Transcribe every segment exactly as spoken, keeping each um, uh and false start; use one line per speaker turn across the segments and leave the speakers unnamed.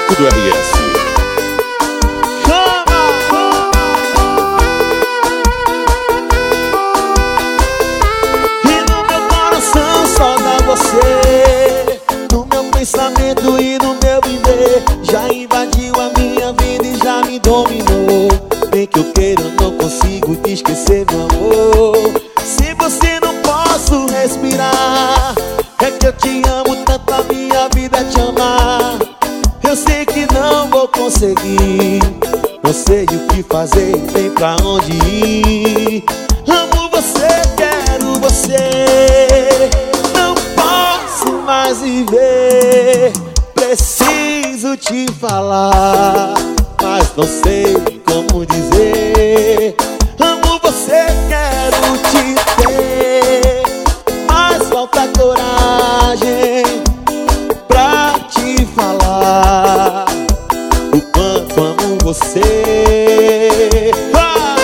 Marco do R S.
Você, no meu pensamento e no meu viver, já invadiu a minha vida e já me dominou. Bem que eu queira, eu não consigo te esquecer, meu amor. Se você não posso respirar, é que eu te amo tanto, a minha vida é te amar. Eu sei que não vou conseguir, não sei o que fazer, nem pra onde ir. Amo você, quero você, mais viver, preciso te falar, mas não sei como dizer. Amo você, quero te ter, mas falta coragem pra te falar o quanto amo você. Ah!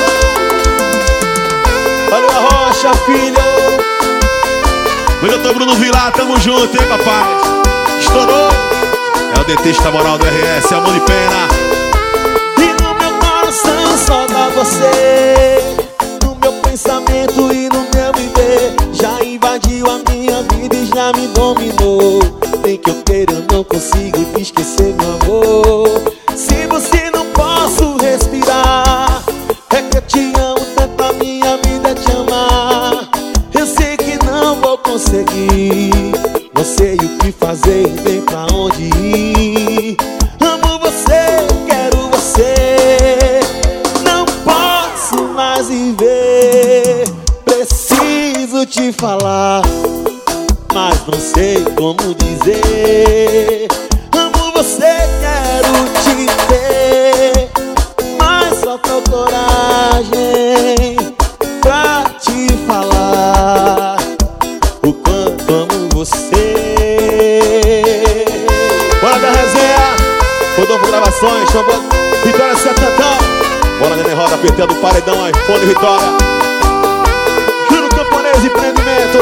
Valeu a Rocha, filho.
Oi, doutor Bruno Vilar, tamo junto, hein, papai? Estourou. É o dentista moral do R S, é amor de pena.
E no meu coração só dá você, no meu pensamento e no meu viver, já invadiu a minha vida e já me dominou. Nem que eu queira, eu não consigo te esquecer, meu amor. Se você não posso respirar, é que eu te amo tanto, a minha vida é te amar. Eu sei que não vou conseguir, não sei o que fazer, nem pra onde ir. Amo você, quero você, não posso mais viver. Preciso te falar, mas não sei como dizer. Amo você, quero te ter, mas falta coragem pra te falar o quanto amo você. Bora da resenha, Rodolfo Gravações, chamou Vitória Setentão. Bora, Nenê Roda, apertando o paredão, iPhone Vitória. Juro Camponês Empreendimento.